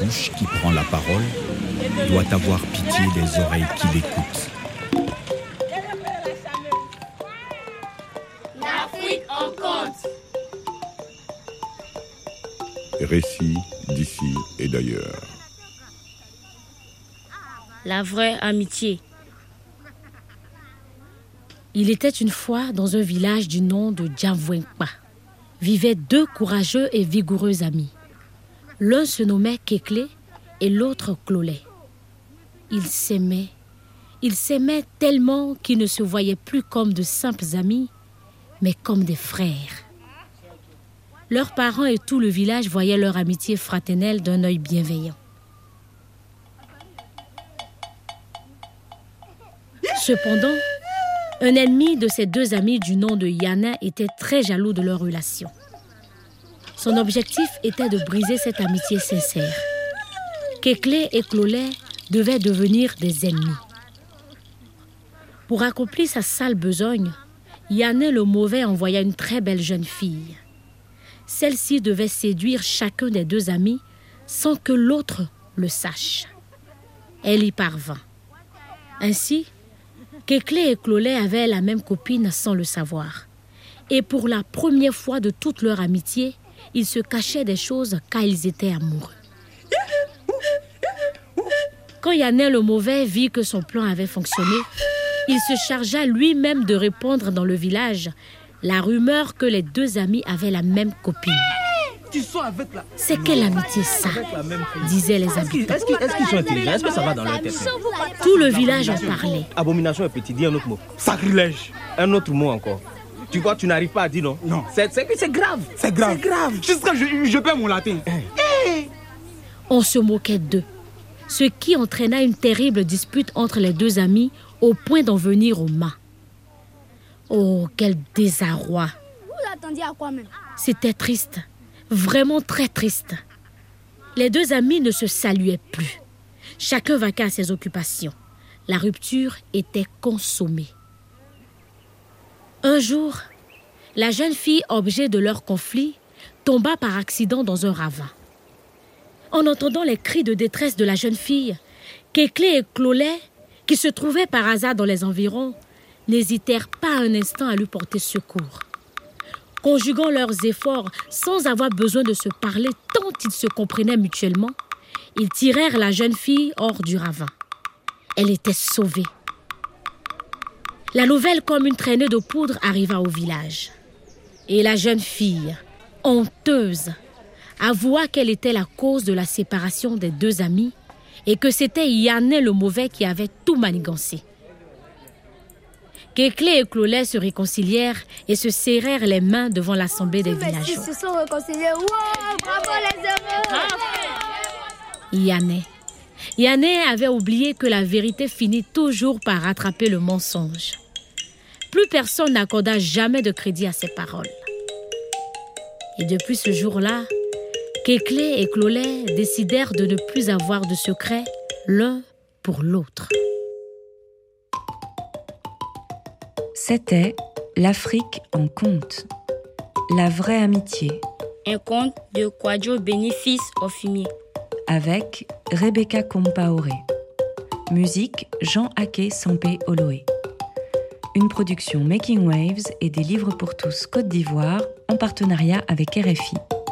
bouche qui prend la parole doit avoir pitié des oreilles qui l'écoutent. L'Afrique en compte. Récits d'ici et d'ailleurs. La vraie amitié. Il était une fois dans un village du nom de Djamvouenkpa. Vivaient deux courageux et vigoureux amis. L'un se nommait Keklé et l'autre Clolé. Ils s'aimaient tellement qu'ils ne se voyaient plus comme de simples amis, mais comme des frères. Leurs parents et tout le village voyaient leur amitié fraternelle d'un œil bienveillant. Cependant, un ennemi de ces deux amis du nom de Yana était très jaloux de leur relation. Son objectif était de briser cette amitié sincère. Keklé et Clolé devaient devenir des ennemis. Pour accomplir sa sale besogne, Yana le mauvais envoya une très belle jeune fille. Celle-ci devait séduire chacun des deux amis sans que l'autre le sache. Elle y parvint. Ainsi, Keklé et Clolé avaient la même copine sans le savoir. Et pour la première fois de toute leur amitié, ils se cachaient des choses car ils étaient amoureux. Quand Yana le mauvais vit que son plan avait fonctionné, il se chargea lui-même de répandre dans le village la rumeur que les deux amis avaient la même copine. C'est quelle amitié ça, disaient les habitants. Est-ce qu'ils sont intelligents? Est-ce que ça va dans leur tête? Tout le village en parlait. Abomination est petit, dis un autre mot. Sacrilège. Un autre mot encore. Tu vois, tu n'arrives pas à dire non. Non. C'est grave. C'est grave. C'est grave. Jusqu'à je perds mon latin. On se moquait d'eux, ce qui entraîna une terrible dispute entre les deux amis au point d'en venir au mât. Oh, quel désarroi! Vous l'attendiez à quoi même? C'était triste, vraiment très triste. Les deux amis ne se saluaient plus. Chacun vaquait à ses occupations. La rupture était consommée. Un jour, la jeune fille, objet de leur conflit, tomba par accident dans un ravin. En entendant les cris de détresse de la jeune fille, Keklé et Clolé, qui se trouvaient par hasard dans les environs, n'hésitèrent pas un instant à lui porter secours. Conjuguant leurs efforts sans avoir besoin de se parler tant ils se comprenaient mutuellement, ils tirèrent la jeune fille hors du ravin. Elle était sauvée. La nouvelle, comme une traînée de poudre, arriva au village. Et la jeune fille, honteuse, avoua qu'elle était la cause de la séparation des deux amis et que c'était Yana le mauvais qui avait tout manigancé. Keklé et Clolé se réconcilièrent et se serrèrent les mains devant l'assemblée des villageois. Ils se sont réconciliés. Wow, bravo les heureux. Yana avait oublié que la vérité finit toujours par rattraper le mensonge. Plus personne n'accorda jamais de crédit à ses paroles. Et depuis ce jour-là, Keklé et Clolé décidèrent de ne plus avoir de secret l'un pour l'autre. C'était L'Afrique en conte. La vraie amitié. Un conte de Kwadwo Bénéfice Offumier. Avec Rebecca Compaoré. Musique Jean Aké Sampé Oloé. Une production Making Waves et des livres pour tous Côte d'Ivoire en partenariat avec RFI.